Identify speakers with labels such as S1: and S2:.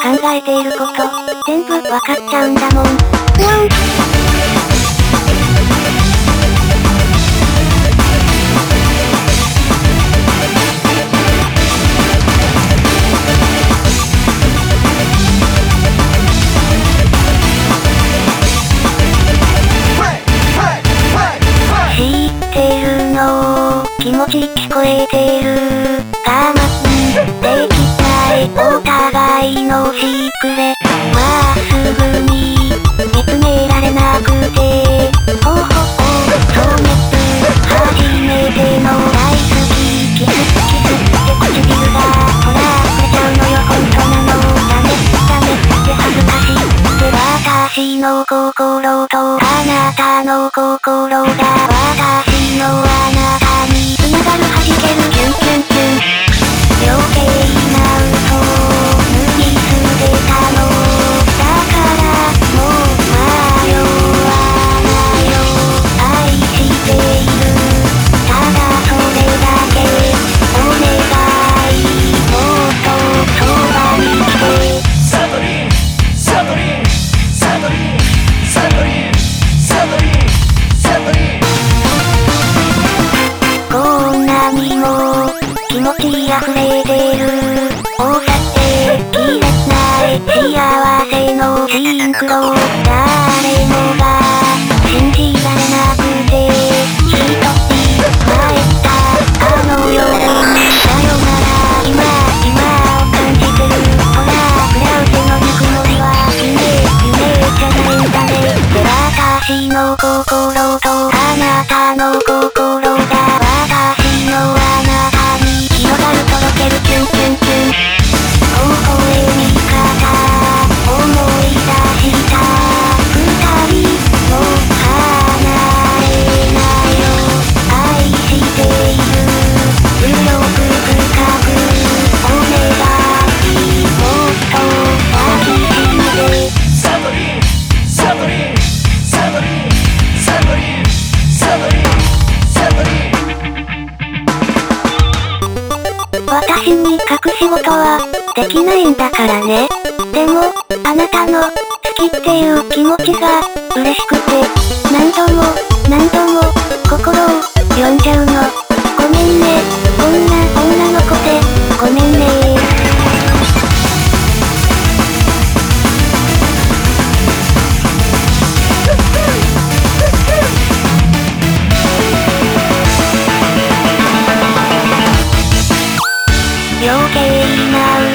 S1: 考えていること、全部わかっちゃうんだもん。知ってるの気持ち聞こえてる我慢できないお互いのシークレまっすぐに見つめられなくてほほほそうめつ初めての大好きキスって唇がほら触れちゃうのよ本当なのダメって恥ずかしいって私の心とあなたの心が私のあなたに繋がる弾けるキュンキュンキュン余計な嘘塗り捨てたのだからもう迷わないよ愛しているただそれだけお願いもっとそばに来てサントリーサントリーサントリーサントリーサントリーサントリーこんなにも気持ち溢れてるおさってきれない幸せのシンクロ誰もが信じられなくて一人参ったあの夜にさよなら今を感じてるほらフラウセのぬくもりは夢じゃないんだねって私の心とあなたの心が私のあなたに広がるとろけるキュンキュンキュン微笑み方思い出した二人もう離れないよ愛している強く深くお願いもっと抱きしめてサントリーサントリーサントリーサントリーサントリーサントリー私に隠し事はできないんだからね。でも、あなたの好きっていう気持ちが嬉しくて何度も心を読んじゃうの。ごめんね、女の子でごめんね余計な